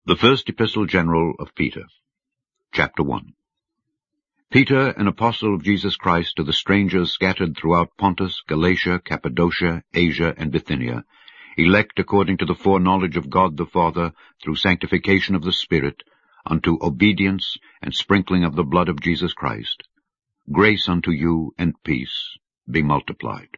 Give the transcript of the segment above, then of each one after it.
The First Epistle General of Peter, Chapter 1. Peter, an apostle of Jesus Christ, to the strangers scattered throughout Pontus, Galatia, Cappadocia, Asia, and Bithynia, elect according to the foreknowledge of God the Father, through sanctification of the Spirit, unto obedience and sprinkling of the blood of Jesus Christ, grace unto you and peace be multiplied.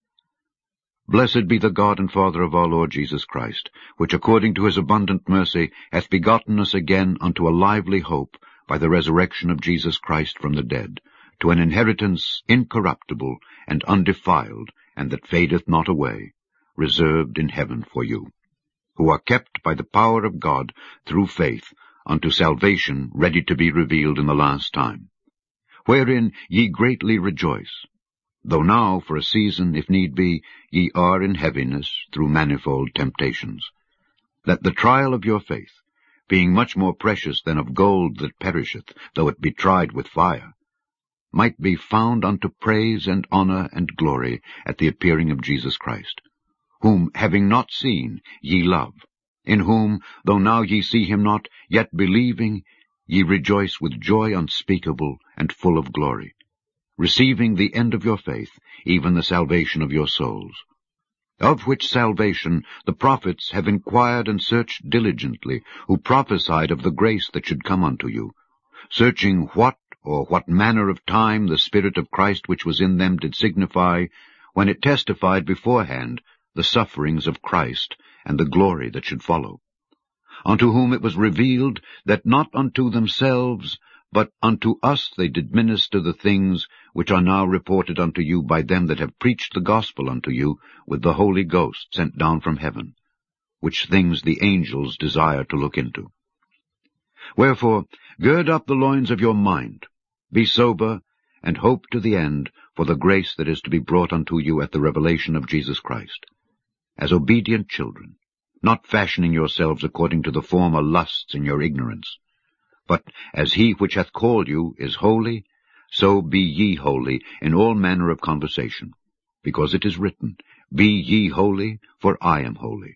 Blessed be the God and Father of our Lord Jesus Christ, which according to his abundant mercy hath begotten us again unto a lively hope by the resurrection of Jesus Christ from the dead, to an inheritance incorruptible and undefiled, and that fadeth not away, reserved in heaven for you, who are kept by the power of God through faith unto salvation ready to be revealed in the last time, wherein ye greatly rejoice, though now for a season, if need be, ye are in heaviness through manifold temptations, that the trial of your faith, being much more precious than of gold that perisheth, though it be tried with fire, might be found unto praise and honor and glory at the appearing of Jesus Christ, whom, having not seen, ye love, in whom, though now ye see him not, yet believing, ye rejoice with joy unspeakable and full of glory, receiving the end of your faith, even the salvation of your souls. Of which salvation the prophets have inquired and searched diligently, who prophesied of the grace that should come unto you, searching what manner of time the Spirit of Christ which was in them did signify, when it testified beforehand the sufferings of Christ and the glory that should follow, unto whom it was revealed that not unto themselves, but unto us they did minister the things which are now reported unto you by them that have preached the gospel unto you with the Holy Ghost sent down from heaven, which things the angels desire to look into. Wherefore, gird up the loins of your mind, be sober, and hope to the end for the grace that is to be brought unto you at the revelation of Jesus Christ, as obedient children, not fashioning yourselves according to the former lusts in your ignorance, but as he which hath called you is holy, so be ye holy in all manner of conversation, because it is written, Be ye holy, for I am holy.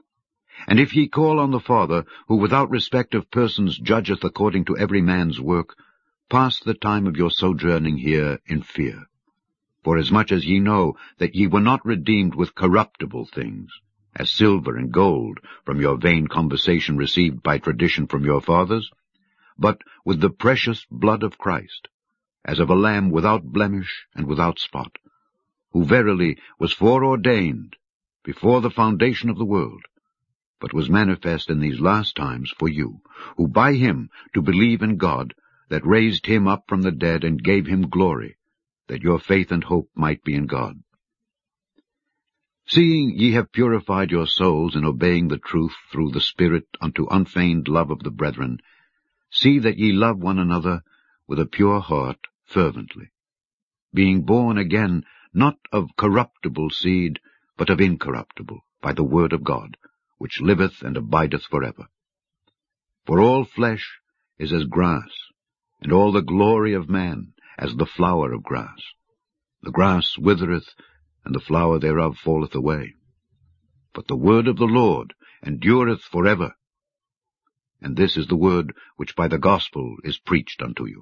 And if ye call on the Father, who without respect of persons judgeth according to every man's work, pass the time of your sojourning here in fear. Forasmuch as ye know that ye were not redeemed with corruptible things, as silver and gold, from your vain conversation received by tradition from your fathers, but with the precious blood of Christ, as of a lamb without blemish and without spot, who verily was foreordained before the foundation of the world, but was manifest in these last times for you, who by him do believe in God, that raised him up from the dead and gave him glory, that your faith and hope might be in God. Seeing ye have purified your souls in obeying the truth through the Spirit unto unfeigned love of the brethren, see that ye love one another with a pure heart fervently, being born again not of corruptible seed, but of incorruptible, by the word of God, which liveth and abideth forever. For all flesh is as grass, and all the glory of man as the flower of grass. The grass withereth, and the flower thereof falleth away. But the word of the Lord endureth forever. And this is the word which by the gospel is preached unto you.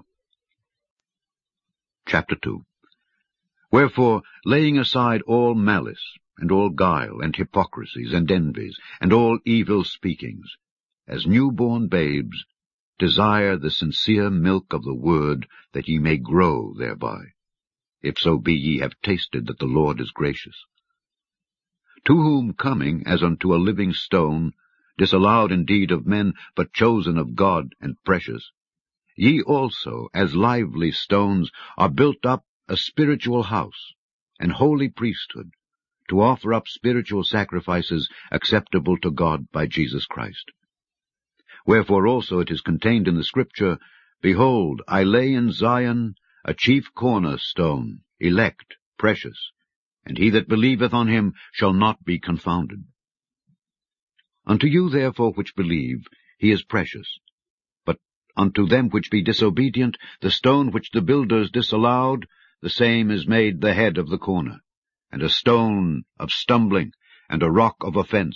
Chapter 2. Wherefore, laying aside all malice, and all guile, and hypocrisies, and envies, and all evil speakings, as newborn babes, desire the sincere milk of the word, that ye may grow thereby, if so be ye have tasted that the Lord is gracious. To whom coming as unto a living stone, disallowed indeed of men, but chosen of God and precious, ye also, as lively stones, are built up a spiritual house, an holy priesthood, to offer up spiritual sacrifices acceptable to God by Jesus Christ. Wherefore also it is contained in the Scripture, Behold, I lay in Zion a chief cornerstone, elect, precious, and he that believeth on him shall not be confounded. Unto you therefore which believe, he is precious. But unto them which be disobedient, the stone which the builders disallowed, the same is made the head of the corner, and a stone of stumbling, and a rock of offense,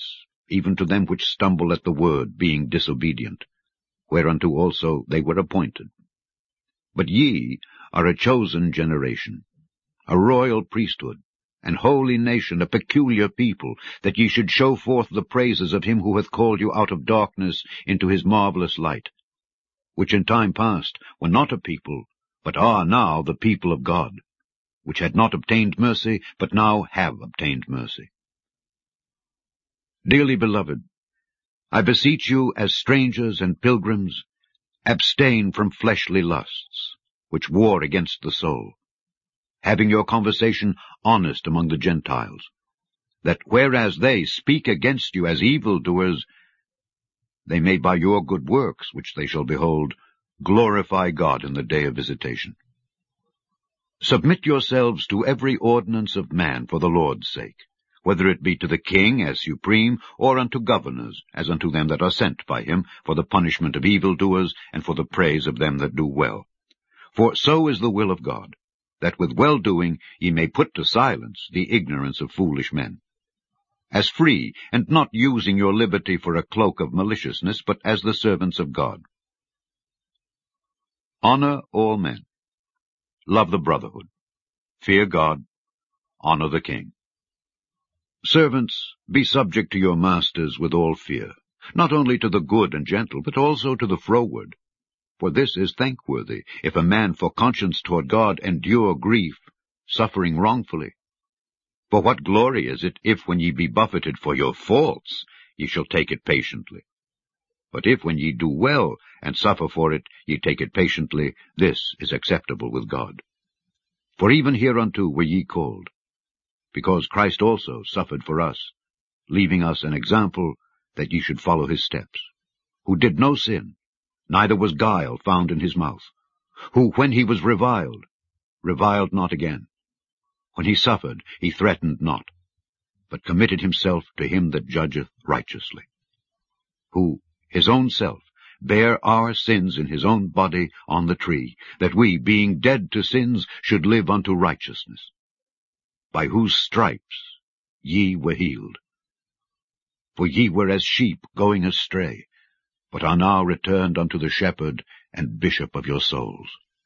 even to them which stumble at the word, being disobedient, whereunto also they were appointed. But ye are a chosen generation, a royal priesthood, an holy nation, a peculiar people, that ye should show forth the praises of him who hath called you out of darkness into his marvelous light, which in time past were not a people, but are now the people of God, which had not obtained mercy, but now have obtained mercy. Dearly beloved, I beseech you as strangers and pilgrims, abstain from fleshly lusts, which war against the soul, having your conversation honest among the Gentiles, that whereas they speak against you as evildoers, they may by your good works, which they shall behold, glorify God in the day of visitation. Submit yourselves to every ordinance of man for the Lord's sake, whether it be to the king as supreme, or unto governors, as unto them that are sent by him, for the punishment of evildoers, and for the praise of them that do well. For so is the will of God, that with well-doing ye may put to silence the ignorance of foolish men. As free, and not using your liberty for a cloak of maliciousness, but as the servants of God. Honor all men. Love the brotherhood. Fear God. Honor the king. Servants, be subject to your masters with all fear, not only to the good and gentle, but also to the froward. For this is thankworthy, if a man for conscience toward God endure grief, suffering wrongfully. For what glory is it, if when ye be buffeted for your faults, ye shall take it patiently? But if when ye do well, and suffer for it, ye take it patiently, this is acceptable with God. For even hereunto were ye called, because Christ also suffered for us, leaving us an example that ye should follow his steps, who did no sin, neither was guile found in his mouth, who, when he was reviled, reviled not again. When he suffered, he threatened not, but committed himself to him that judgeth righteously, who, his own self, bare our sins in his own body on the tree, that we, being dead to sins, should live unto righteousness, by whose stripes ye were healed. For ye were as sheep going astray, but are now returned unto the shepherd and bishop of your souls.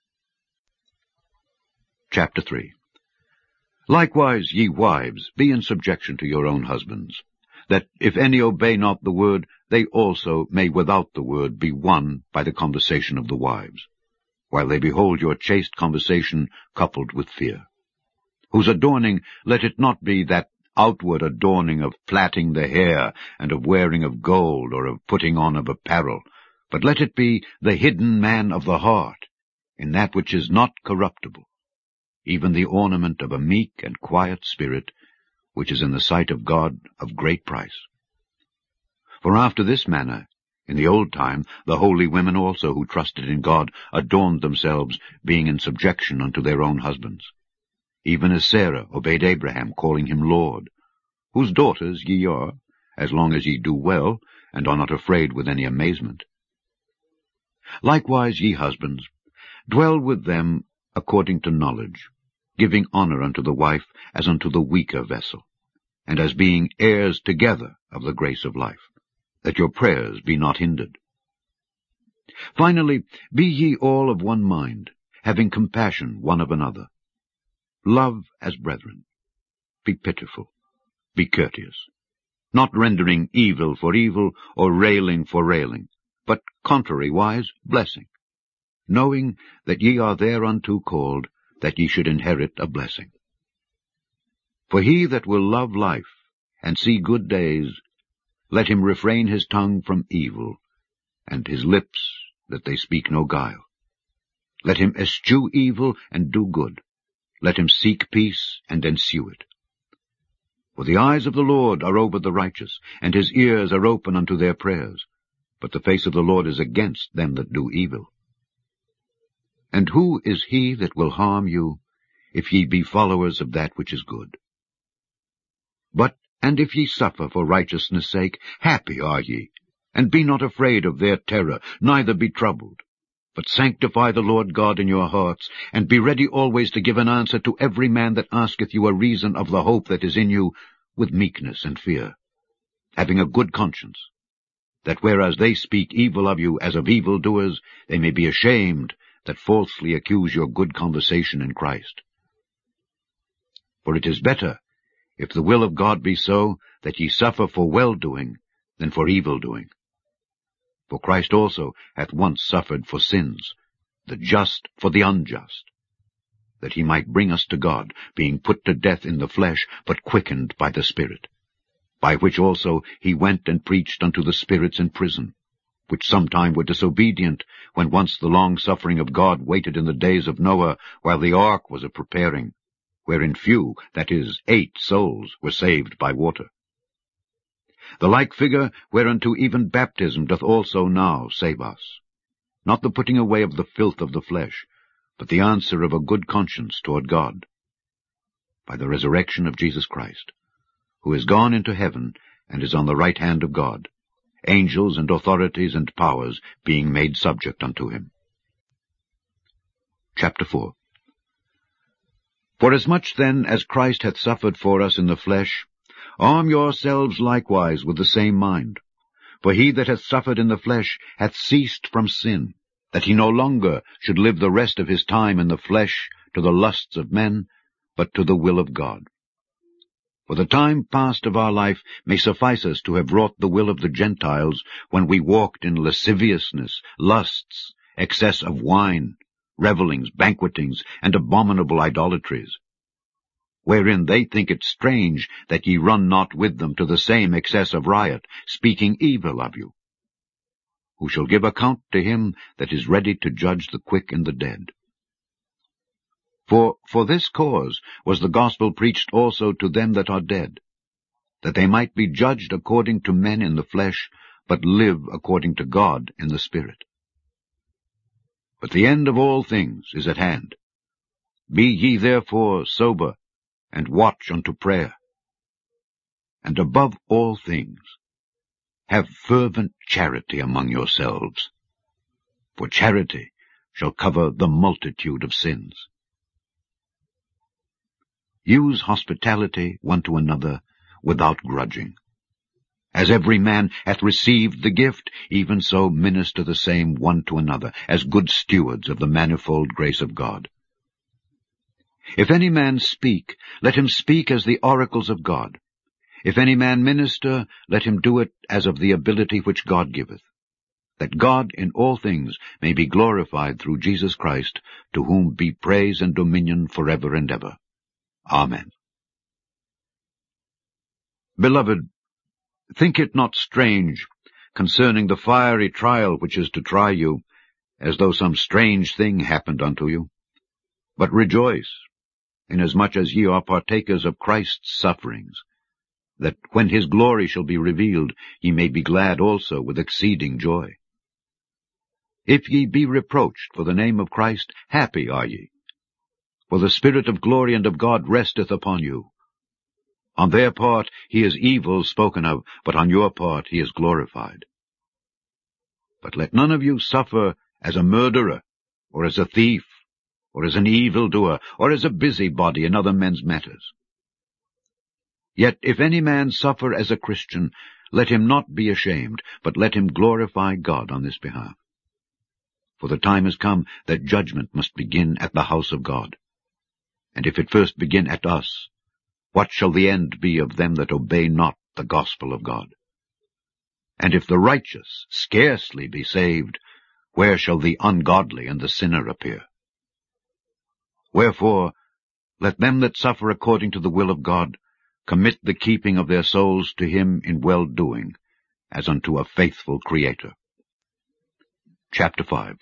Chapter 3. Likewise, ye wives, be in subjection to your own husbands, that if any obey not the word, they also may without the word be won by the conversation of the wives, while they behold your chaste conversation coupled with fear. Whose adorning let it not be that outward adorning of plaiting the hair, and of wearing of gold, or of putting on of apparel, but let it be the hidden man of the heart, in that which is not corruptible, even the ornament of a meek and quiet spirit, which is in the sight of God of great price. For after this manner, in the old time, the holy women also who trusted in God adorned themselves, being in subjection unto their own husbands, even as Sarah obeyed Abraham, calling him Lord, whose daughters ye are, as long as ye do well, and are not afraid with any amazement. Likewise, ye husbands, dwell with them according to knowledge, giving honor unto the wife as unto the weaker vessel, and as being heirs together of the grace of life, that your prayers be not hindered. Finally, be ye all of one mind, having compassion one of another. Love as brethren. Be pitiful. Be courteous, not rendering evil for evil, or railing for railing, but contrariwise blessing, knowing that ye are thereunto called, that ye should inherit a blessing. For he that will love life, and see good days, let him refrain his tongue from evil, and his lips that they speak no guile. Let him eschew evil, and do good. Let him seek peace, and ensue it. For the eyes of the Lord are over the righteous, and his ears are open unto their prayers. But the face of the Lord is against them that do evil. And who is he that will harm you, if ye be followers of that which is good? And if ye suffer for righteousness' sake, happy are ye, and be not afraid of their terror, neither be troubled. But sanctify the Lord God in your hearts, and be ready always to give an answer to every man that asketh you a reason of the hope that is in you, with meekness and fear. having a good conscience, that whereas they speak evil of you as of evildoers, they may be ashamed that falsely accuse your good conversation in Christ. For it is better, if the will of God be so, that ye suffer for well-doing than for evil-doing. For Christ also hath once suffered for sins, the just for the unjust, that he might bring us to God, being put to death in the flesh, but quickened by the Spirit, by which also he went and preached unto the spirits in prison, which sometime were disobedient, when once the long-suffering of God waited in the days of Noah, while the ark was a-preparing, wherein few, that is, 8 souls, were saved by water. The like figure whereunto even baptism doth also now save us, not the putting away of the filth of the flesh, but the answer of a good conscience toward God, by the resurrection of Jesus Christ, who is gone into heaven and is on the right hand of God, angels and authorities and powers being made subject unto him. Chapter 4. Forasmuch then as Christ hath suffered for us in the flesh, arm yourselves likewise with the same mind. For he that hath suffered in the flesh hath ceased from sin, that he no longer should live the rest of his time in the flesh to the lusts of men, but to the will of God. For the time past of our life may suffice us to have wrought the will of the Gentiles, when we walked in lasciviousness, lusts, excess of wine, revellings, banquetings, and abominable idolatries, wherein they think it strange that ye run not with them to the same excess of riot, speaking evil of you, who shall give account to him that is ready to judge the quick and the dead. For this cause was the gospel preached also to them that are dead, that they might be judged according to men in the flesh, but live according to God in the Spirit. But the end of all things is at hand. Be ye therefore sober, and watch unto prayer. And above all things, have fervent charity among yourselves, for charity shall cover the multitude of sins. Use hospitality one to another without grudging. As every man hath received the gift, even so minister the same one to another, as good stewards of the manifold grace of God. If any man speak, let him speak as the oracles of God. If any man minister, let him do it as of the ability which God giveth, that God in all things may be glorified through Jesus Christ, to whom be praise and dominion forever and ever. Amen. Beloved, think it not strange concerning the fiery trial which is to try you, as though some strange thing happened unto you. But rejoice, inasmuch as ye are partakers of Christ's sufferings, that when his glory shall be revealed, ye may be glad also with exceeding joy. If ye be reproached for the name of Christ, happy are ye, for the Spirit of glory and of God resteth upon you. On their part he is evil spoken of, but on your part he is glorified. But let none of you suffer as a murderer, or as a thief, or as an evildoer, or as a busybody in other men's matters. Yet if any man suffer as a Christian, let him not be ashamed, but let him glorify God on this behalf. For the time is come that judgment must begin at the house of God. And if it first begin at us, what shall the end be of them that obey not the gospel of God? And if the righteous scarcely be saved, where shall the ungodly and the sinner appear? Wherefore, let them that suffer according to the will of God commit the keeping of their souls to him in well-doing, as unto a faithful Creator. Chapter 5.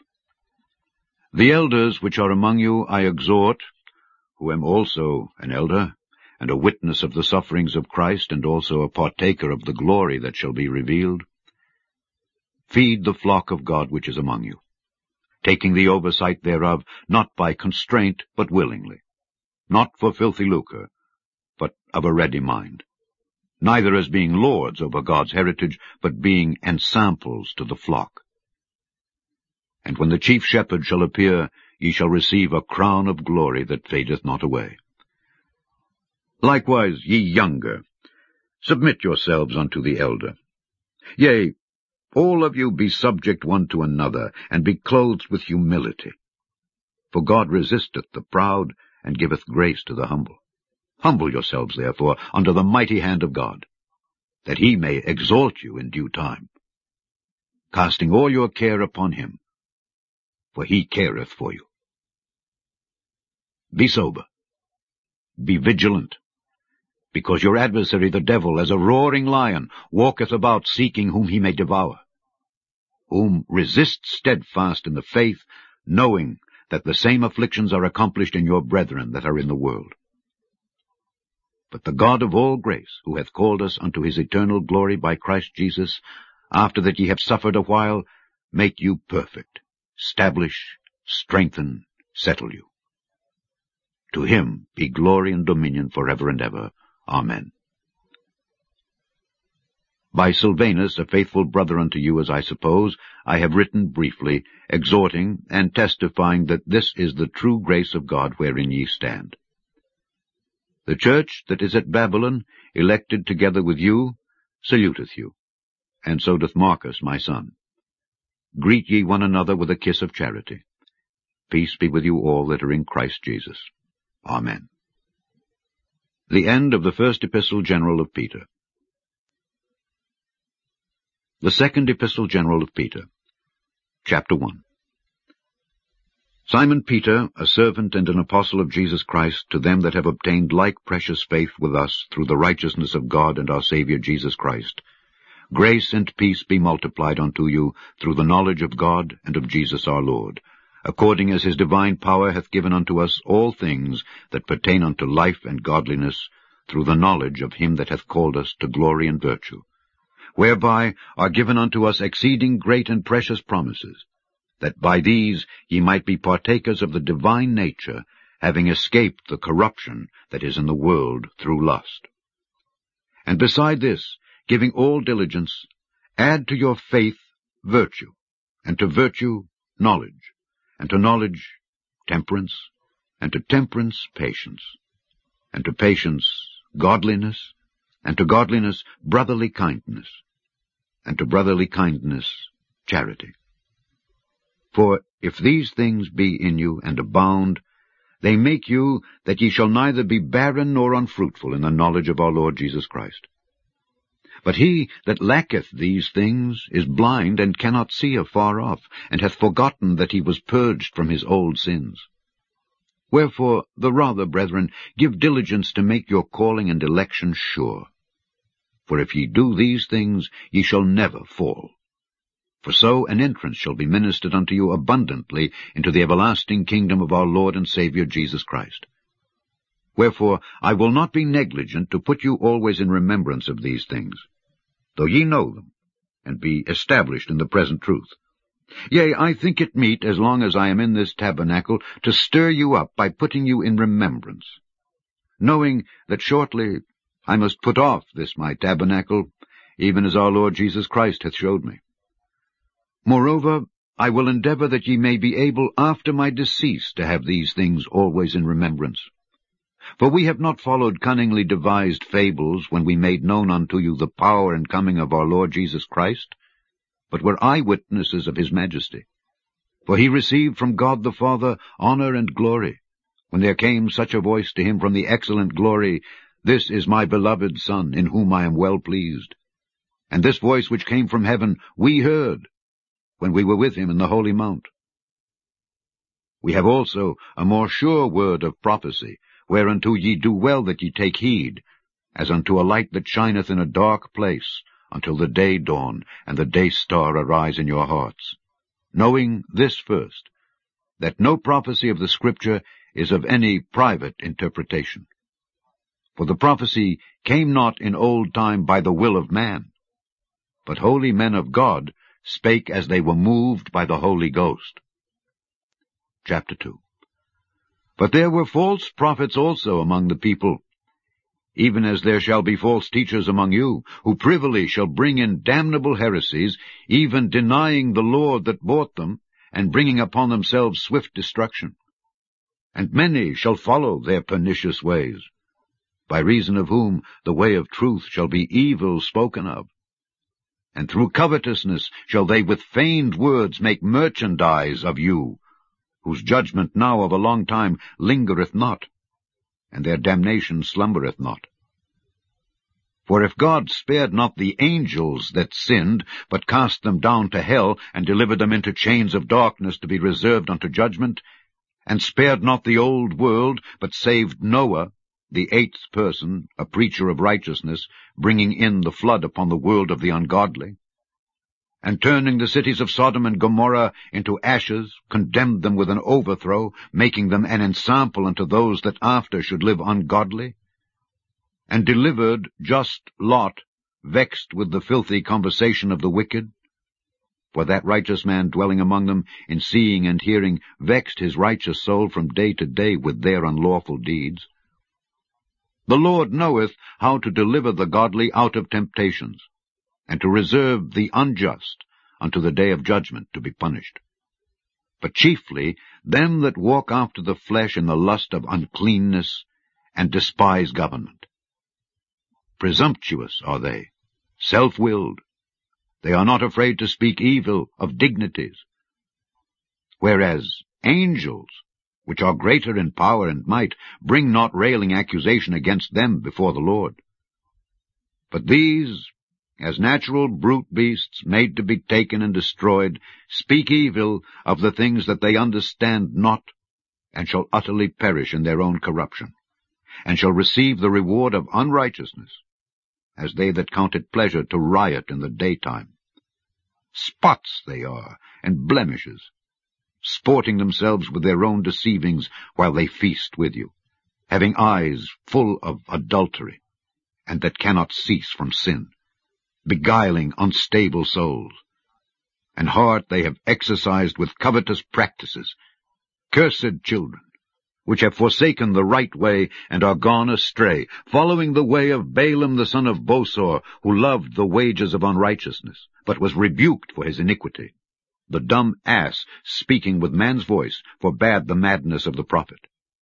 The elders which are among you I exhort, who am also an elder, and a witness of the sufferings of Christ, and also a partaker of the glory that shall be revealed. Feed the flock of God which is among you, taking the oversight thereof, not by constraint, but willingly, not for filthy lucre, but of a ready mind, neither as being lords over God's heritage, but being ensamples to the flock. And when the chief shepherd shall appear, ye shall receive a crown of glory that fadeth not away. Likewise ye younger, Submit yourselves unto the elder. Yea, all of you be subject one to another, and be clothed with humility. For God resisteth the proud, and giveth grace to the humble. Humble yourselves, therefore, under the mighty hand of God, that he may exalt you in due time, casting all your care upon him, for he careth for you. Be sober, be vigilant, because your adversary the devil, as a roaring lion, walketh about seeking whom he may devour, whom resist steadfast in the faith, knowing that the same afflictions are accomplished in your brethren that are in the world. But the God of all grace, who hath called us unto his eternal glory by Christ Jesus, after that ye have suffered a while, make you perfect, establish, strengthen, settle you. To him be glory and dominion forever and ever. Amen. By Silvanus, a faithful brother unto you, as I suppose, I have written briefly, exhorting and testifying that this is the true grace of God wherein ye stand. The church that is at Babylon, elected together with you, saluteth you, and so doth Marcus my son. Greet ye one another with a kiss of charity. Peace be with you all that are in Christ Jesus. Amen. The end of the first epistle general of Peter. The second epistle general of Peter. Chapter 1. Simon Peter, a servant and an apostle of Jesus Christ, to them that have obtained like precious faith with us through the righteousness of God and our Saviour Jesus Christ, grace and peace be multiplied unto you through the knowledge of God and of Jesus our Lord, according as his divine power hath given unto us all things that pertain unto life and godliness, through the knowledge of him that hath called us to glory and virtue, whereby are given unto us exceeding great and precious promises, that by these ye might be partakers of the divine nature, having escaped the corruption that is in the world through lust. And beside this, giving all diligence, add to your faith virtue, and to virtue knowledge, and to knowledge temperance, and to temperance patience, and to patience godliness, and to godliness brotherly kindness, and to brotherly kindness charity. For if these things be in you and abound, they make you that ye shall neither be barren nor unfruitful in the knowledge of our Lord Jesus Christ. But he that lacketh these things is blind, and cannot see afar off, and hath forgotten that he was purged from his old sins. Wherefore, the rather, brethren, give diligence to make your calling and election sure. For if ye do these things, ye shall never fall. For so an entrance shall be ministered unto you abundantly into the everlasting kingdom of our Lord and Saviour Jesus Christ. Wherefore I will not be negligent to put you always in remembrance of these things, though ye know them, and be established in the present truth. Yea, I think it meet, as long as I am in this tabernacle, to stir you up by putting you in remembrance, knowing that shortly I must put off this my tabernacle, even as our Lord Jesus Christ hath showed me. Moreover, I will endeavour that ye may be able after my decease to have these things always in remembrance. For we have not followed cunningly devised fables when we made known unto you the power and coming of our Lord Jesus Christ, but were eyewitnesses of his majesty. For he received from God the Father honour and glory, when there came such a voice to him from the excellent glory, This is my beloved Son, in whom I am well pleased. And this voice which came from heaven we heard, when we were with him in the holy mount. We have also a more sure word of prophecy, whereunto ye do well that ye take heed, as unto a light that shineth in a dark place, until the day dawn, and the day star arise in your hearts, knowing this first, that no prophecy of the Scripture is of any private interpretation. For the prophecy came not in old time by the will of man, but holy men of God spake as they were moved by the Holy Ghost. Chapter 2. But there were false prophets also among the people, even as there shall be false teachers among you, who privily shall bring in damnable heresies, even denying the Lord that bought them, and bringing upon themselves swift destruction. And many shall follow their pernicious ways. by reason of whom the way of truth shall be evil spoken of. And through covetousness shall they with feigned words make merchandise of you, whose judgment now of a long time lingereth not, and their damnation slumbereth not. For if God spared not the angels that sinned, but cast them down to hell, and delivered them into chains of darkness to be reserved unto judgment, and spared not the old world, but saved Noah, the eighth person, a preacher of righteousness, bringing in the flood upon the world of the ungodly, and turning the cities of Sodom and Gomorrah into ashes, condemned them with an overthrow, making them an ensample unto those that after should live ungodly, and delivered just Lot, vexed with the filthy conversation of the wicked. For that righteous man dwelling among them, in seeing and hearing, vexed his righteous soul from day to day with their unlawful deeds. The Lord knoweth how to deliver the godly out of temptations, and to reserve the unjust unto the day of judgment to be punished. But chiefly them that walk after the flesh in the lust of uncleanness, and despise government. Presumptuous are they, self-willed. They are not afraid to speak evil of dignities. Whereas angels, which are greater in power and might, bring not railing accusation against them before the Lord. But these, as natural brute beasts made to be taken and destroyed, speak evil of the things that they understand not, and shall utterly perish in their own corruption, and shall receive the reward of unrighteousness, as they that count it pleasure to riot in the daytime. Spots they are, and blemishes, sporting themselves with their own deceivings while they feast with you, having eyes full of adultery, and that cannot cease from sin, beguiling unstable souls. And heart they have exercised with covetous practices, cursed children, which have forsaken the right way, and are gone astray, following the way of Balaam the son of Bosor, who loved the wages of unrighteousness, but was rebuked for his iniquity. The dumb ass, speaking with man's voice, forbade the madness of the prophet.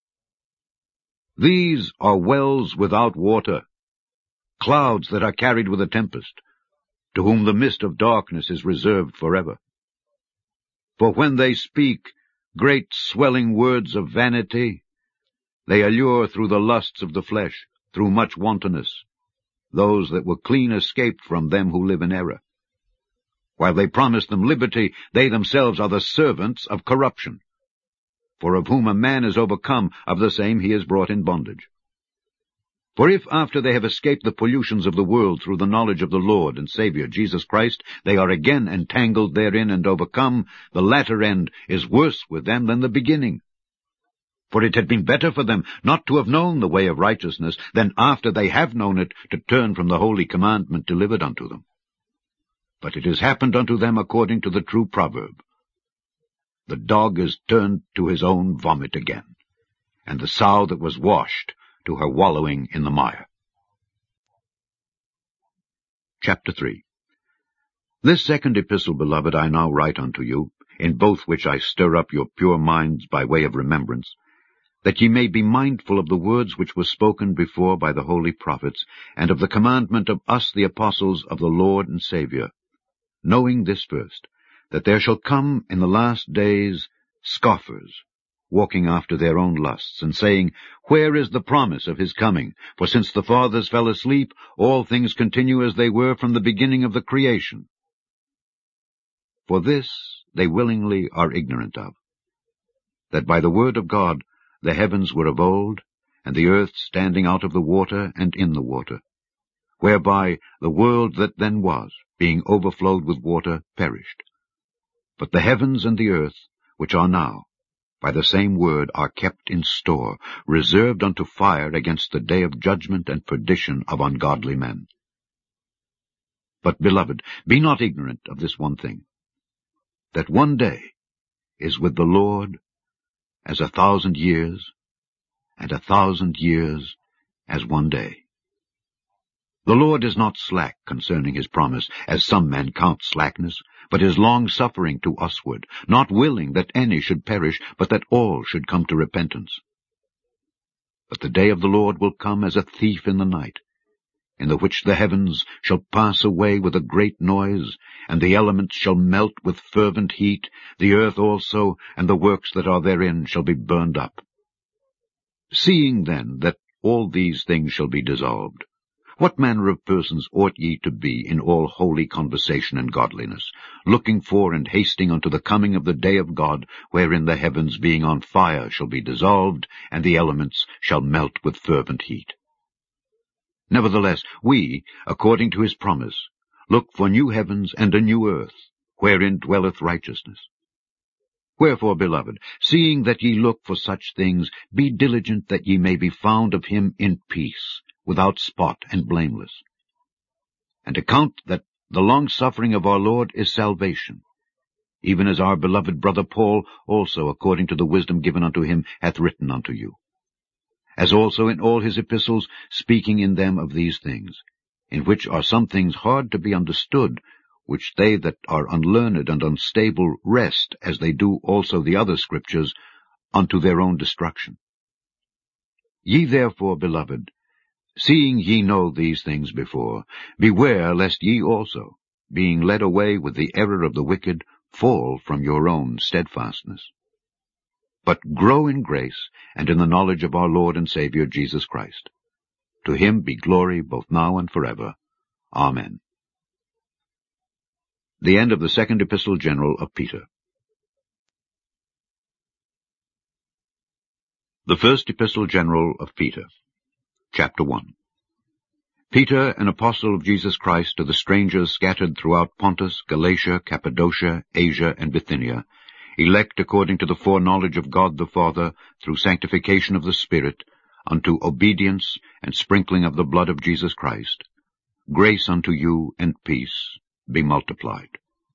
These are wells without water, clouds that are carried with a tempest, to whom the mist of darkness is reserved forever. For when they speak great swelling words of vanity, they allure through the lusts of the flesh, through much wantonness, those that were clean escaped from them who live in error. While they promise them liberty, they themselves are the servants of corruption. For of whom a man is overcome, of the same he is brought in bondage. For if after they have escaped the pollutions of the world through the knowledge of the Lord and Saviour Jesus Christ, they are again entangled therein and overcome, the latter end is worse with them than the beginning. For it had been better for them not to have known the way of righteousness, than after they have known it to turn from the holy commandment delivered unto them. But it has happened unto them according to the true proverb, the dog is turned to his own vomit again, and the sow that was washed to her wallowing in the mire. Chapter 3. This second epistle, beloved, I now write unto you, in both which I stir up your pure minds by way of remembrance, that ye may be mindful of the words which were spoken before by the holy prophets, and of the commandment of us the apostles of the Lord and Saviour, knowing this first, that there shall come in the last days scoffers, walking after their own lusts, and saying, Where is the promise of his coming? For since the fathers fell asleep, all things continue as they were from the beginning of the creation. For this they willingly are ignorant of, that by the word of God the heavens were of old, and the earth standing out of the water and in the water, whereby the world that then was, being overflowed with water, perished. But the heavens and the earth, which are now, by the same word are kept in store, reserved unto fire against the day of judgment and perdition of ungodly men. But, beloved, be not ignorant of this one thing, that one day is with the Lord as 1,000 years, and 1,000 years as one day. The Lord is not slack concerning his promise, as some men count slackness, but is long-suffering to usward, not willing that any should perish, but that all should come to repentance. But the day of the Lord will come as a thief in the night, in the which the heavens shall pass away with a great noise, and the elements shall melt with fervent heat, the earth also, and the works that are therein shall be burned up. Seeing then that all these things shall be dissolved, what manner of persons ought ye to be in all holy conversation and godliness, looking for and hasting unto the coming of the day of God, wherein the heavens being on fire shall be dissolved, and the elements shall melt with fervent heat? Nevertheless, we, according to his promise, look for new heavens and a new earth, wherein dwelleth righteousness. Wherefore, beloved, seeing that ye look for such things, be diligent that ye may be found of him in peace, without spot and blameless. And account that the long-suffering of our Lord is salvation, even as our beloved brother Paul also, according to the wisdom given unto him, hath written unto you. As also in all his epistles, speaking in them of these things, in which are some things hard to be understood, which they that are unlearned and unstable wrest, as they do also the other scriptures, unto their own destruction. Ye therefore, beloved, seeing ye know these things before, beware lest ye also, being led away with the error of the wicked, fall from your own steadfastness. But grow in grace and in the knowledge of our Lord and Saviour Jesus Christ. To him be glory both now and forever. Amen. The end of the second Epistle General of Peter. The first Epistle General of Peter. Chapter 1. Peter, an apostle of Jesus Christ, to the strangers scattered throughout Pontus, Galatia, Cappadocia, Asia, and Bithynia, elect according to the foreknowledge of God the Father, through sanctification of the Spirit, unto obedience and sprinkling of the blood of Jesus Christ, grace unto you and peace be multiplied.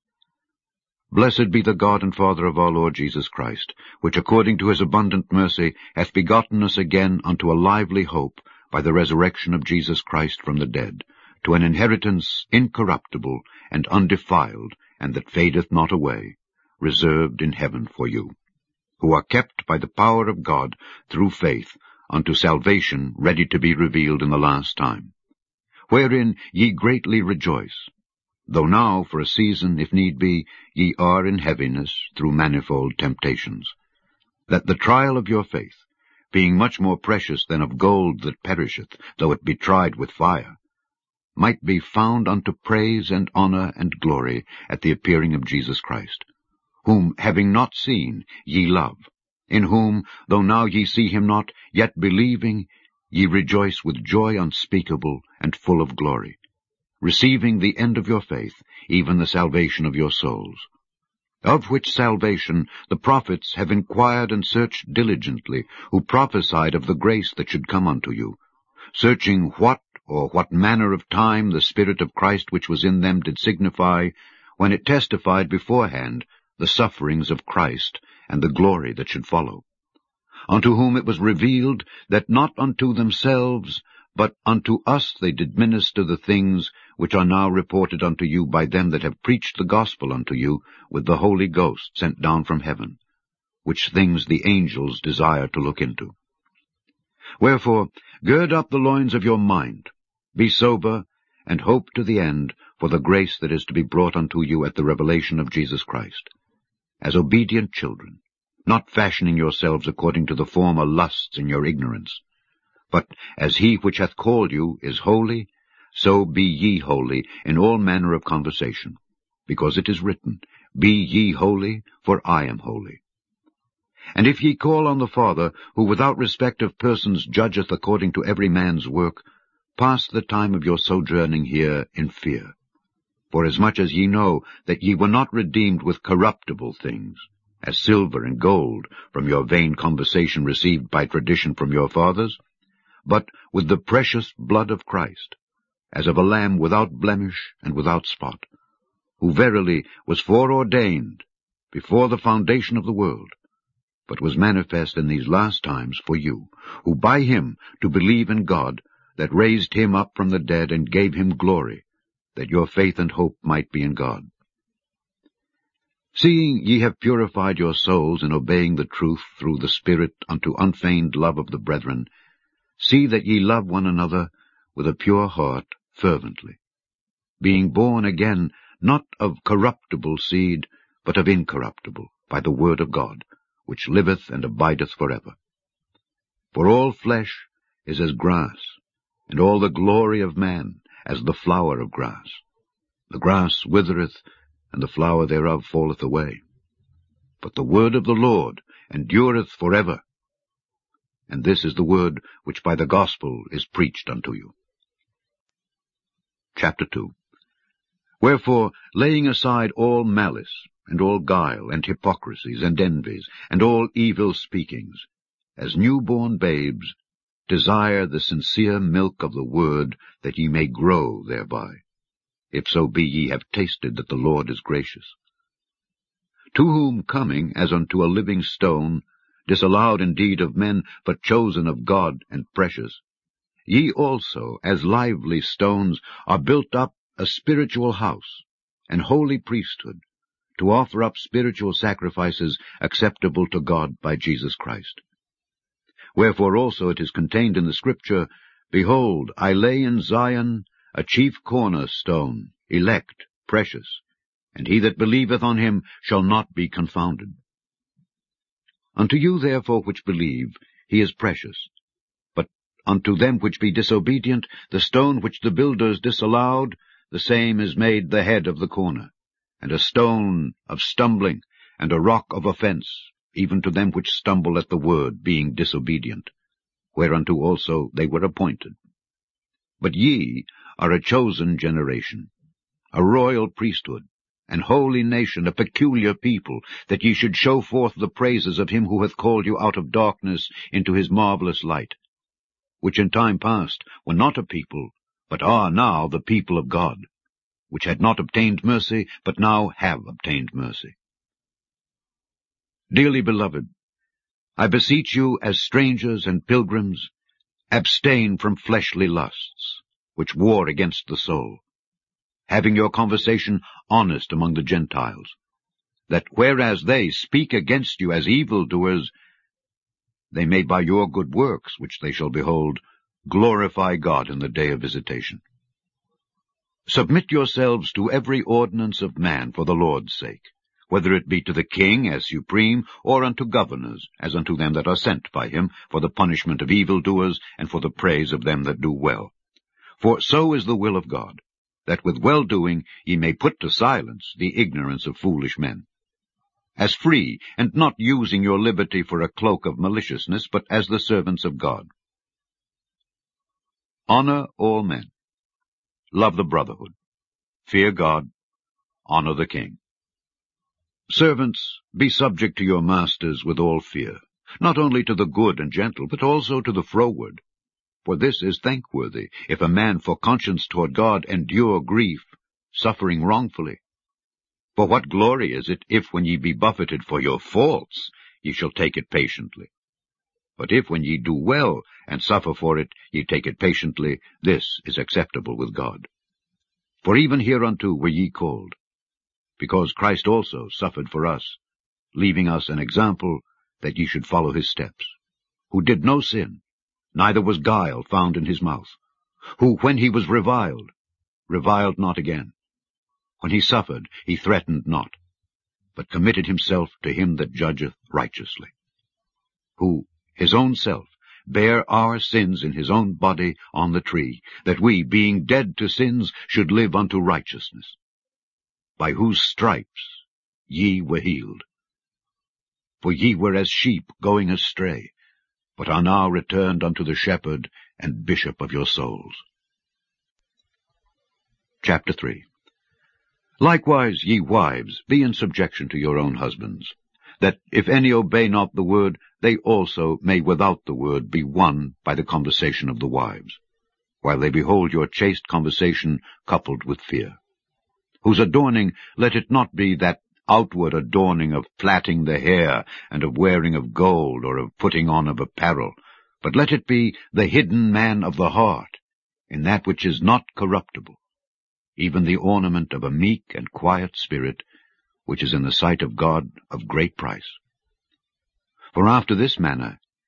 Blessed be the God and Father of our Lord Jesus Christ, which according to his abundant mercy hath begotten us again unto a lively hope by the resurrection of Jesus Christ from the dead, to an inheritance incorruptible and undefiled, and that fadeth not away, reserved in heaven for you, who are kept by the power of God through faith unto salvation ready to be revealed in the last time, wherein ye greatly rejoice, though now for a season, if need be, ye are in heaviness through manifold temptations, that the trial of your faith, being much more precious than of gold that perisheth, though it be tried with fire, might be found unto praise and honor and glory at the appearing of Jesus Christ, whom, having not seen, ye love, in whom, though now ye see him not, yet believing, ye rejoice with joy unspeakable and full of glory, receiving the end of your faith, even the salvation of your souls. Of which salvation the prophets have inquired and searched diligently, who prophesied of the grace that should come unto you, searching what manner of time the Spirit of Christ which was in them did signify, when it testified beforehand the sufferings of Christ and the glory that should follow, unto whom it was revealed that not unto themselves, but unto us they did minister the things which are now reported unto you by them that have preached the gospel unto you with the Holy Ghost sent down from heaven, which things the angels desire to look into. Wherefore, gird up the loins of your mind, be sober, and hope to the end for the grace that is to be brought unto you at the revelation of Jesus Christ, as obedient children, not fashioning yourselves according to the former lusts in your ignorance, but as he which hath called you is holy, so be ye holy in all manner of conversation, because it is written, Be ye holy, for I am holy. And if ye call on the Father, who without respect of persons judgeth according to every man's work, pass the time of your sojourning here in fear. Forasmuch as ye know that ye were not redeemed with corruptible things, as silver and gold, from your vain conversation received by tradition from your fathers, but with the precious blood of Christ, as of a lamb without blemish and without spot, who verily was foreordained before the foundation of the world, but was manifest in these last times for you, who by him do believe in God, that raised him up from the dead and gave him glory, that your faith and hope might be in God. Seeing ye have purified your souls in obeying the truth through the Spirit unto unfeigned love of the brethren, See that ye love one another with a pure heart fervently, being born again, not of corruptible seed, but of incorruptible, by the word of God, which liveth and abideth forever. For all flesh is as grass, and all the glory of man as the flower of grass. The grass withereth, and the flower thereof falleth away. But the word of the Lord endureth forever. And this is the word which by the gospel is preached unto you. Chapter 2. Wherefore, laying aside all malice, and all guile, and hypocrisies, and envies, and all evil speakings, as newborn babes, desire the sincere milk of the word, that ye may grow thereby, if so be ye have tasted that the Lord is gracious. To whom coming, as unto a living stone, disallowed indeed of men, but chosen of God and precious, ye also, as lively stones, are built up a spiritual house, an holy priesthood, to offer up spiritual sacrifices acceptable to God by Jesus Christ. Wherefore also it is contained in the Scripture, Behold, I lay in Zion a chief cornerstone, elect, precious, and he that believeth on him shall not be confounded. Unto you therefore which believe, he is precious. But unto them which be disobedient, the stone which the builders disallowed, the same is made the head of the corner, and a stone of stumbling, and a rock of offense, even to them which stumble at the word, being disobedient, whereunto also they were appointed. But ye are a chosen generation, a royal priesthood, an holy nation, a peculiar people, that ye should show forth the praises of him who hath called you out of darkness into his marvelous light, which in time past were not a people, but are now the people of God, which had not obtained mercy, but now have obtained mercy. Dearly beloved, I beseech you as strangers and pilgrims, abstain from fleshly lusts, which war against the soul, having your conversation honest among the Gentiles, that whereas they speak against you as evildoers, they may by your good works, which they shall behold, glorify God in the day of visitation. Submit yourselves to every ordinance of man for the Lord's sake, whether it be to the king as supreme, or unto governors, as unto them that are sent by him, for the punishment of evildoers, and for the praise of them that do well. For so is the will of God, that with well-doing ye may put to silence the ignorance of foolish men. As free, and not using your liberty for a cloak of maliciousness, but as the servants of God. Honor all men. Love the brotherhood. Fear God. Honor the king. Servants, be subject to your masters with all fear, not only to the good and gentle, but also to the froward. For this is thankworthy, if a man for conscience toward God endure grief, suffering wrongfully. For what glory is it, if when ye be buffeted for your faults, ye shall take it patiently? But if when ye do well, and suffer for it, ye take it patiently, this is acceptable with God. For even hereunto were ye called, because Christ also suffered for us, leaving us an example that ye should follow his steps, who did no sin, neither was guile found in his mouth, who, when he was reviled, reviled not again. When he suffered, he threatened not, but committed himself to him that judgeth righteously, who, his own self, bare our sins in his own body on the tree, that we, being dead to sins, should live unto righteousness, by whose stripes ye were healed. For ye were as sheep going astray, but are now returned unto the shepherd and bishop of your souls. Chapter 3. Likewise, ye wives, be in subjection to your own husbands, that if any obey not the word, they also may without the word be won by the conversation of the wives, while they behold your chaste conversation coupled with fear. Whose adorning let it not be that outward adorning of plaiting the hair, and of wearing of gold, or of putting on of apparel, but let it be the hidden man of the heart, in that which is not corruptible, even the ornament of a meek and quiet spirit, which is in the sight of God of great price. For after this manner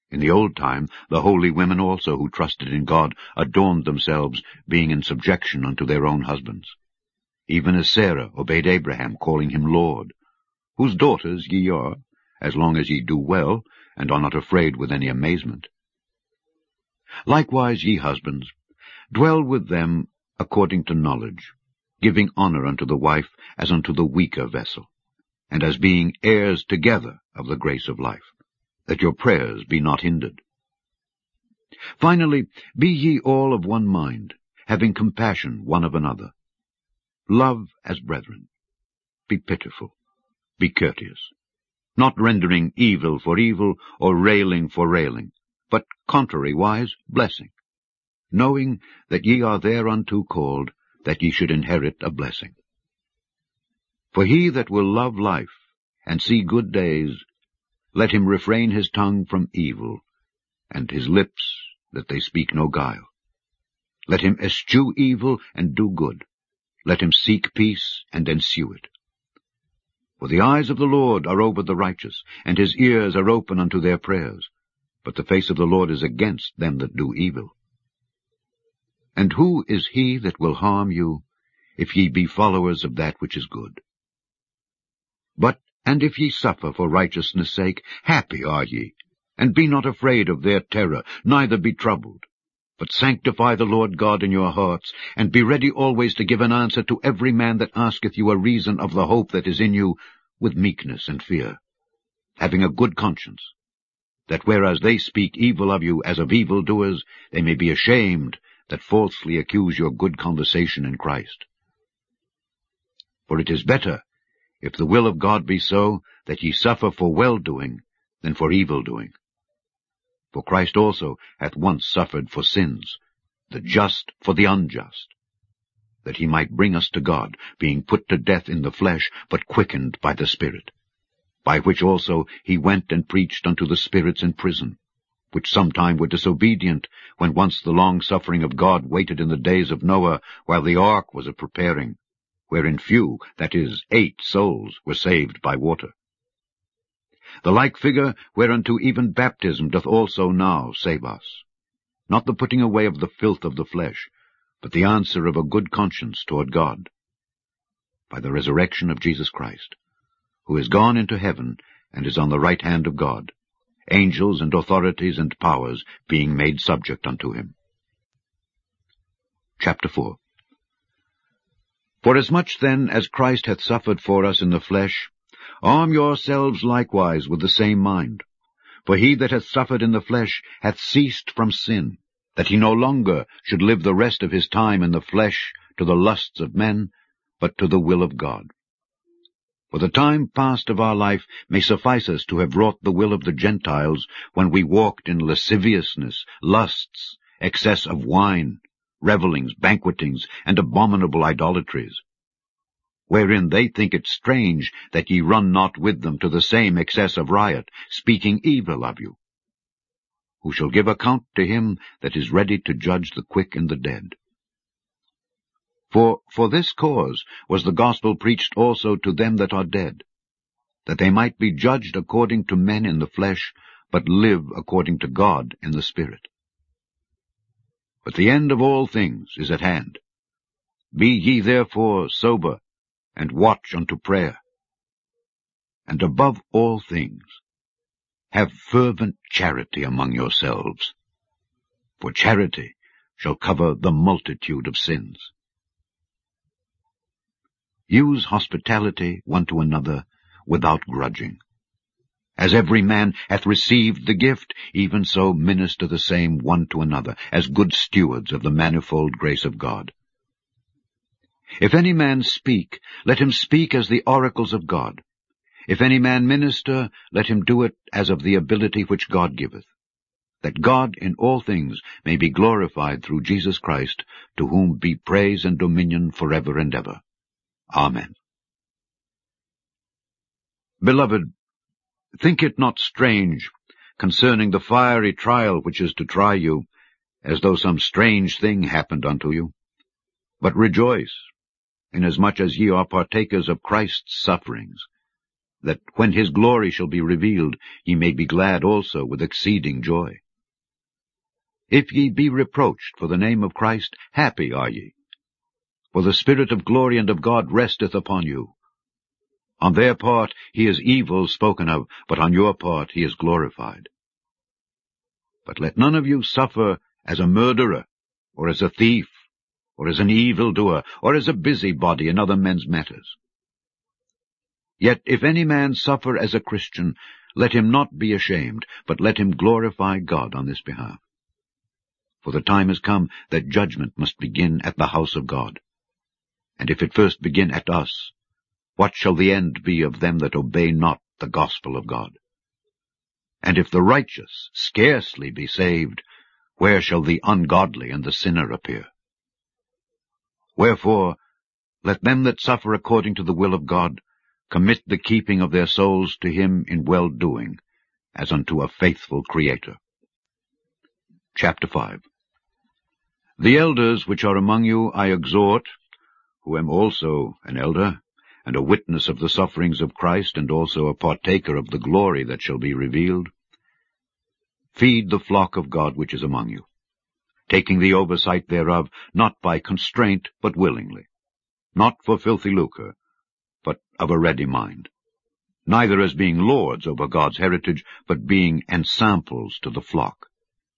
In the old time the holy women also who trusted in God adorned themselves, being in subjection unto their own husbands. Even as Sarah obeyed Abraham, calling him Lord, whose daughters ye are, as long as ye do well, and are not afraid with any amazement. Likewise, ye husbands, dwell with them according to knowledge, giving honor unto the wife as unto the weaker vessel, and as being heirs together of the grace of life, that your prayers be not hindered. Finally, be ye all of one mind, having compassion one of another. Love as brethren. Be pitiful. Be courteous, not rendering evil for evil, or railing for railing, but contrariwise blessing, knowing that ye are thereunto called, that ye should inherit a blessing. For he that will love life, and see good days, let him refrain his tongue from evil, and his lips that they speak no guile. Let him eschew evil, and do good. Let him seek peace, and ensue it. For the eyes of the Lord are over the righteous, and his ears are open unto their prayers. But the face of the Lord is against them that do evil. And who is he that will harm you, if ye be followers of that which is good? And if ye suffer for righteousness' sake, happy are ye, and be not afraid of their terror, neither be troubled. But sanctify the Lord God in your hearts, and be ready always to give an answer to every man that asketh you a reason of the hope that is in you, with meekness and fear, having a good conscience, that whereas they speak evil of you as of evildoers, they may be ashamed that falsely accuse your good conversation in Christ. For it is better, if the will of God be so, that ye suffer for well-doing than for evil-doing. For Christ also hath once suffered for sins, the just for the unjust, that he might bring us to God, being put to death in the flesh, but quickened by the Spirit, by which also he went and preached unto the spirits in prison, which sometime were disobedient, when once the long-suffering of God waited in the days of Noah, while the ark was a-preparing, wherein few, that is, 8 souls, were saved by water. The like figure whereunto even baptism doth also now save us, not the putting away of the filth of the flesh, but the answer of a good conscience toward God, by the resurrection of Jesus Christ, who is gone into heaven, and is on the right hand of God, angels and authorities and powers being made subject unto him. Chapter 4. Forasmuch then as Christ hath suffered for us in the flesh, arm yourselves likewise with the same mind. For he that hath suffered in the flesh hath ceased from sin, that he no longer should live the rest of his time in the flesh to the lusts of men, but to the will of God. For the time past of our life may suffice us to have wrought the will of the Gentiles, when we walked in lasciviousness, lusts, excess of wine, revellings, banquetings, and abominable idolatries, wherein they think it strange that ye run not with them to the same excess of riot, speaking evil of you, who shall give account to him that is ready to judge the quick and the dead. For this cause was the gospel preached also to them that are dead, that they might be judged according to men in the flesh, but live according to God in the Spirit. But the end of all things is at hand. Be ye therefore sober, and watch unto prayer. And above all things, have fervent charity among yourselves, for charity shall cover the multitude of sins. Use hospitality one to another without grudging. As every man hath received the gift, even so minister the same one to another, as good stewards of the manifold grace of God. If any man speak, let him speak as the oracles of God. If any man minister, let him do it as of the ability which God giveth, that God in all things may be glorified through Jesus Christ, to whom be praise and dominion forever and ever. Amen. Beloved, think it not strange concerning the fiery trial which is to try you, as though some strange thing happened unto you. But rejoice, inasmuch as ye are partakers of Christ's sufferings, that when his glory shall be revealed, ye may be glad also with exceeding joy. If ye be reproached for the name of Christ, happy are ye, for the Spirit of glory and of God resteth upon you. On their part he is evil spoken of, but on your part he is glorified. But let none of you suffer as a murderer, or as a thief, or as an evildoer, or as a busybody in other men's matters. Yet if any man suffer as a Christian, let him not be ashamed, but let him glorify God on this behalf. For the time is come that judgment must begin at the house of God. And if it first begin at us, what shall the end be of them that obey not the gospel of God? And if the righteous scarcely be saved, where shall the ungodly and the sinner appear? Wherefore, let them that suffer according to the will of God commit the keeping of their souls to him in well-doing, as unto a faithful Creator. Chapter 5. The elders which are among you I exhort, who am also an elder, and a witness of the sufferings of Christ, and also a partaker of the glory that shall be revealed. Feed the flock of God which is among you, taking the oversight thereof, not by constraint, but willingly, not for filthy lucre, but of a ready mind, neither as being lords over God's heritage, but being ensamples to the flock.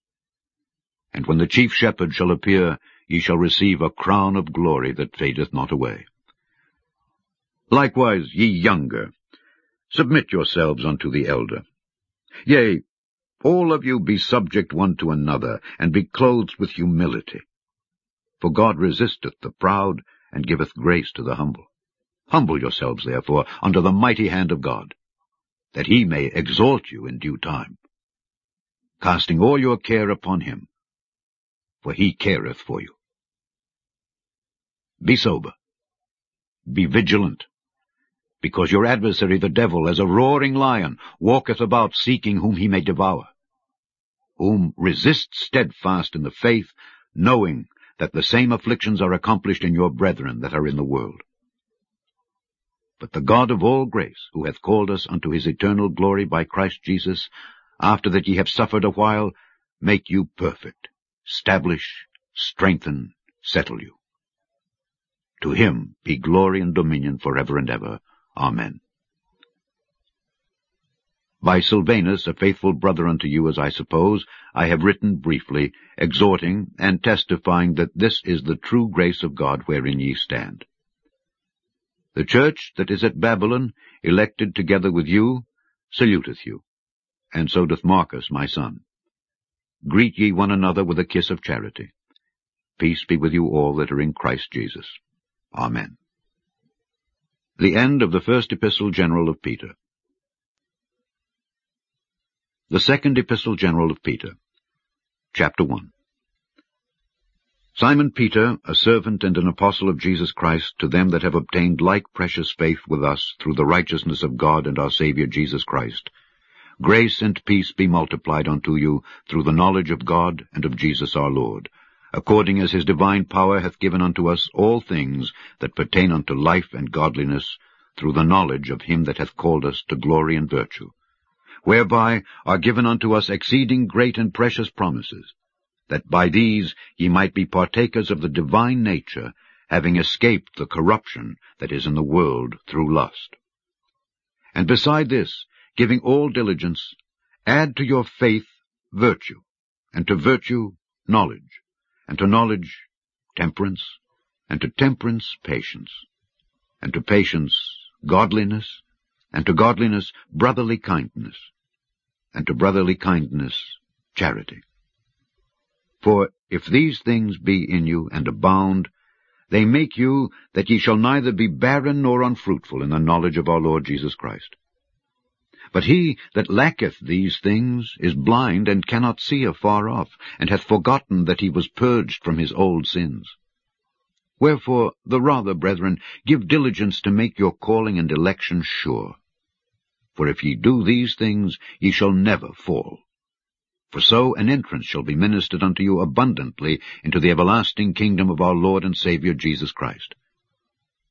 And when the chief shepherd shall appear, ye shall receive a crown of glory that fadeth not away. Likewise, ye younger, submit yourselves unto the elder. Yea, all of you be subject one to another, and be clothed with humility. For God resisteth the proud, and giveth grace to the humble. Humble yourselves, therefore, under the mighty hand of God, that he may exalt you in due time, casting all your care upon him, for he careth for you. Be sober, be vigilant, because your adversary the devil, as a roaring lion, walketh about seeking whom he may devour, whom resist steadfast in the faith, knowing that the same afflictions are accomplished in your brethren that are in the world. But the God of all grace, who hath called us unto his eternal glory by Christ Jesus, after that ye have suffered a while, make you perfect, establish, strengthen, settle you. To him be glory and dominion forever and ever. Amen. By Silvanus, a faithful brother unto you, as I suppose, I have written briefly, exhorting and testifying that this is the true grace of God wherein ye stand. The church that is at Babylon, elected together with you, saluteth you, and so doth Marcus my son. Greet ye one another with a kiss of charity. Peace be with you all that are in Christ Jesus. Amen. The end of the first epistle general of Peter. The second epistle general of Peter. Chapter 1. Simon Peter, a servant and an apostle of Jesus Christ, to them that have obtained like precious faith with us through the righteousness of God and our Saviour Jesus Christ, grace and peace be multiplied unto you through the knowledge of God and of Jesus our Lord, according as his divine power hath given unto us all things that pertain unto life and godliness, through the knowledge of him that hath called us to glory and virtue, whereby are given unto us exceeding great and precious promises, that by these ye might be partakers of the divine nature, having escaped the corruption that is in the world through lust. And beside this, giving all diligence, add to your faith virtue, and to virtue knowledge, and to knowledge temperance, and to temperance patience, and to patience godliness, and to godliness brotherly kindness, and to brotherly kindness charity. For if these things be in you and abound, they make you that ye shall neither be barren nor unfruitful in the knowledge of our Lord Jesus Christ. But he that lacketh these things is blind, and cannot see afar off, and hath forgotten that he was purged from his old sins. Wherefore, the rather, brethren, give diligence to make your calling and election sure. For if ye do these things, ye shall never fall. For so an entrance shall be ministered unto you abundantly into the everlasting kingdom of our Lord and Saviour Jesus Christ.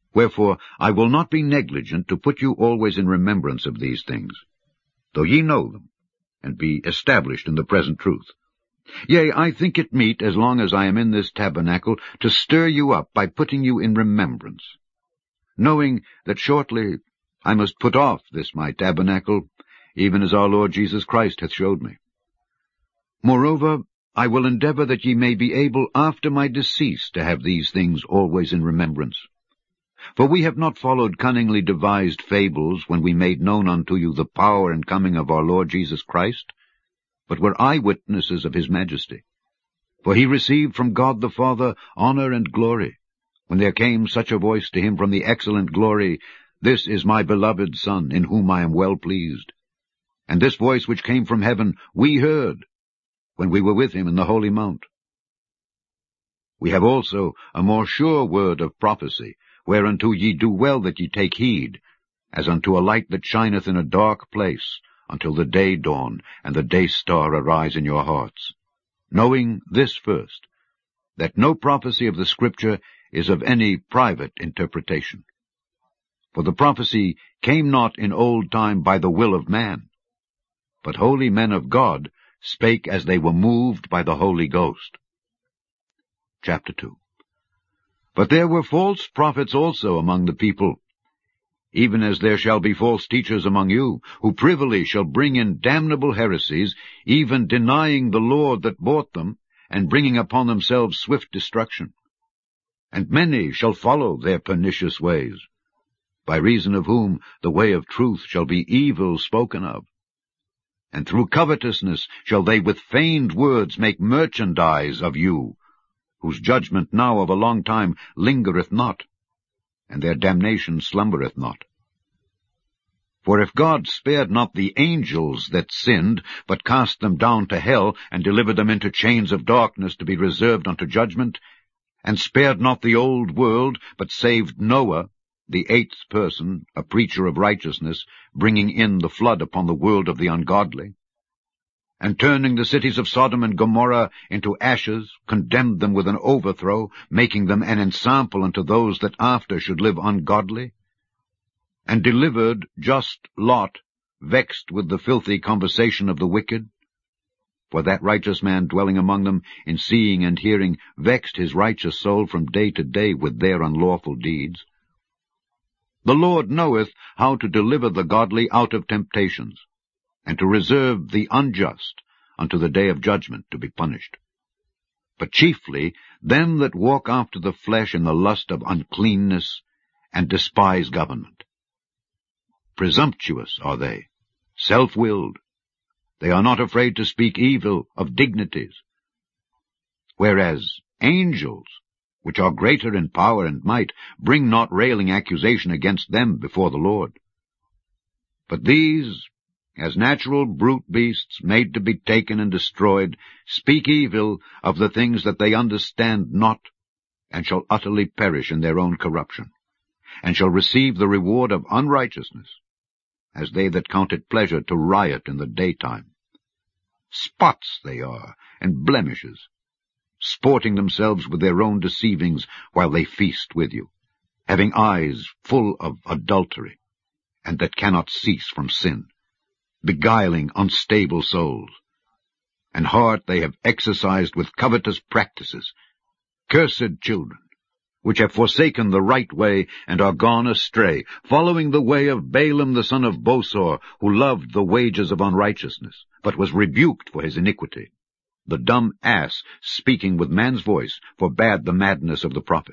Wherefore I will not be negligent to put you always in remembrance of these things, though ye know them, and be established in the present truth. Yea, I think it meet, as long as I am in this tabernacle, to stir you up by putting you in remembrance, knowing that shortly I must put off this my tabernacle, even as our Lord Jesus Christ hath showed me. Moreover, I will endeavor that ye may be able after my decease to have these things always in remembrance. For we have not followed cunningly devised fables when we made known unto you the power and coming of our Lord Jesus Christ, but were eyewitnesses of his majesty. For he received from God the Father honor and glory, when there came such a voice to him from the excellent glory, This is my beloved Son, in whom I am well pleased. And this voice which came from heaven we heard, when we were with him in the holy mount. We have also a more sure word of prophecy, whereunto ye do well that ye take heed, as unto a light that shineth in a dark place, until the day dawn, and the day-star arise in your hearts, knowing this first, that no prophecy of the Scripture is of any private interpretation. For the prophecy came not in old time by the will of man, but holy men of God spake as they were moved by the Holy Ghost. Chapter 2. But there were false prophets also among the people, even as there shall be false teachers among you, who privily shall bring in damnable heresies, even denying the Lord that bought them, and bringing upon themselves swift destruction. And many shall follow their pernicious ways, by reason of whom the way of truth shall be evil spoken of. And through covetousness shall they with feigned words make merchandise of you, whose judgment now of a long time lingereth not, and their damnation slumbereth not. For if God spared not the angels that sinned, but cast them down to hell, and delivered them into chains of darkness to be reserved unto judgment, and spared not the old world, but saved Noah, the 8th person, a preacher of righteousness, bringing in the flood upon the world of the ungodly, and turning the cities of Sodom and Gomorrah into ashes, condemned them with an overthrow, making them an ensample unto those that after should live ungodly, and delivered just Lot, vexed with the filthy conversation of the wicked. For that righteous man dwelling among them, in seeing and hearing, vexed his righteous soul from day to day with their unlawful deeds. The Lord knoweth how to deliver the godly out of temptations, and to reserve the unjust unto the day of judgment to be punished. But chiefly them that walk after the flesh in the lust of uncleanness, and despise government. Presumptuous are they, self-willed. They are not afraid to speak evil of dignities. Whereas angels, which are greater in power and might, bring not railing accusation against them before the Lord. But these, as natural brute beasts made to be taken and destroyed, speak evil of the things that they understand not, and shall utterly perish in their own corruption, and shall receive the reward of unrighteousness, as they that count it pleasure to riot in the daytime. Spots they are, and blemishes, sporting themselves with their own deceivings while they feast with you, having eyes full of adultery, and that cannot cease from sin, beguiling unstable souls, and heart they have exercised with covetous practices, cursed children, which have forsaken the right way, and are gone astray, following the way of Balaam the son of Bosor, who loved the wages of unrighteousness, but was rebuked for his iniquity. The dumb ass, speaking with man's voice, forbade the madness of the prophet.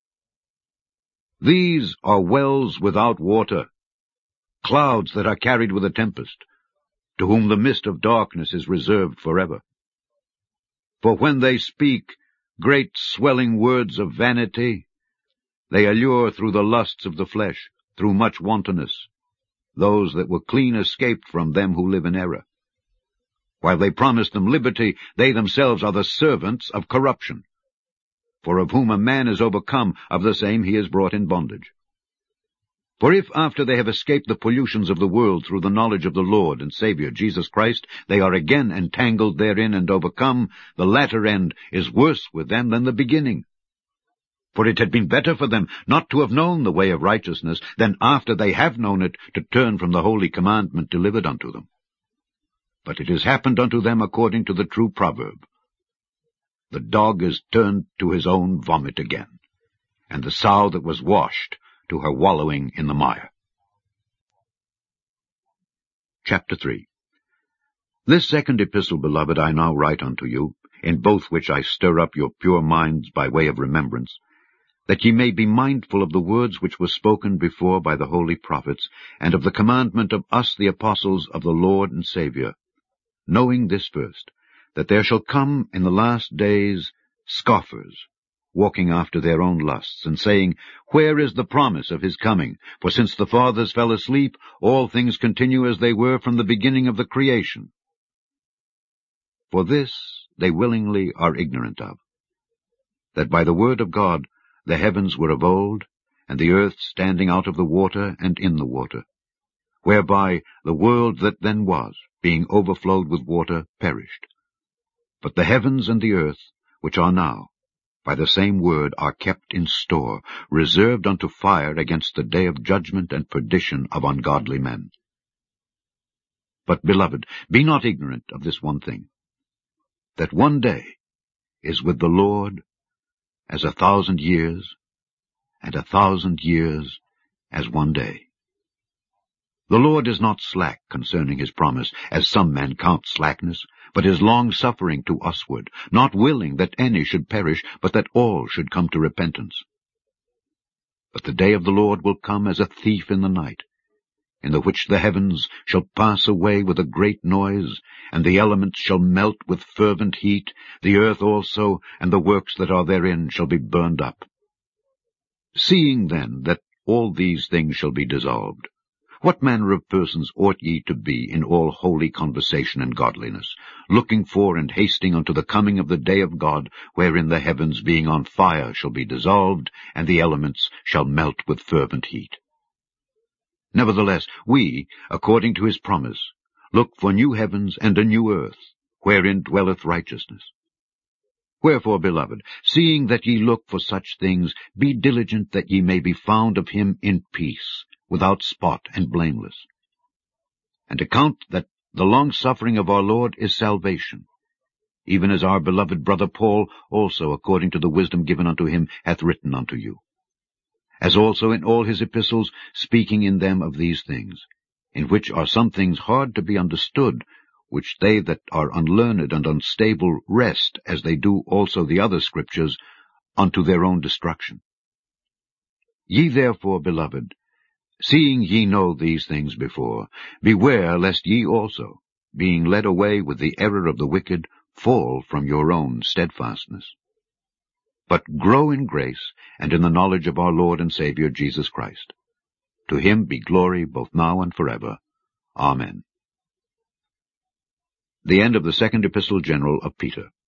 These are wells without water, clouds that are carried with a tempest, to whom the mist of darkness is reserved forever. For when they speak great swelling words of vanity, they allure through the lusts of the flesh, through much wantonness, those that were clean escaped from them who live in error. While they promise them liberty, they themselves are the servants of corruption. For of whom a man is overcome, of the same he is brought in bondage. For if after they have escaped the pollutions of the world through the knowledge of the Lord and Saviour Jesus Christ, they are again entangled therein and overcome, the latter end is worse with them than the beginning. For it had been better for them not to have known the way of righteousness than after they have known it to turn from the holy commandment delivered unto them. But it has happened unto them according to the true proverb, the dog is turned to his own vomit again, and the sow that was washed to her wallowing in the mire. Chapter 3. This second epistle, beloved, I now write unto you, in both which I stir up your pure minds by way of remembrance, that ye may be mindful of the words which were spoken before by the holy prophets, and of the commandment of us the apostles of the Lord and Saviour, knowing this first, that there shall come in the last days scoffers, walking after their own lusts, and saying, Where is the promise of his coming? For since the fathers fell asleep, all things continue as they were from the beginning of the creation. For this they willingly are ignorant of, that by the word of God the heavens were of old, and the earth standing out of the water and in the water, whereby the world that then was, being overflowed with water, perished. But the heavens and the earth, which are now, by the same word are kept in store, reserved unto fire against the day of judgment and perdition of ungodly men. But, beloved, be not ignorant of this one thing, that one day is with the Lord as 1,000 years, and 1,000 years as one day. The Lord is not slack concerning his promise, as some men count slackness, but is long-suffering to usward, not willing that any should perish, but that all should come to repentance. But the day of the Lord will come as a thief in the night, in the which the heavens shall pass away with a great noise, and the elements shall melt with fervent heat, the earth also, and the works that are therein shall be burned up. Seeing then that all these things shall be dissolved, what manner of persons ought ye to be in all holy conversation and godliness, looking for and hasting unto the coming of the day of God, wherein the heavens being on fire shall be dissolved, and the elements shall melt with fervent heat? Nevertheless, we, according to his promise, look for new heavens and a new earth, wherein dwelleth righteousness. Wherefore, beloved, seeing that ye look for such things, be diligent that ye may be found of him in peace, without spot and blameless. And account that the long-suffering of our Lord is salvation, even as our beloved brother Paul also, according to the wisdom given unto him, hath written unto you. As also in all his epistles, speaking in them of these things, in which are some things hard to be understood, which they that are unlearned and unstable wrest, as they do also the other scriptures, unto their own destruction. Ye therefore, beloved, seeing ye know these things before, beware lest ye also, being led away with the error of the wicked, fall from your own steadfastness. But grow in grace and in the knowledge of our Lord and Saviour Jesus Christ. To him be glory both now and forever. Amen. The end of the second epistle general of Peter.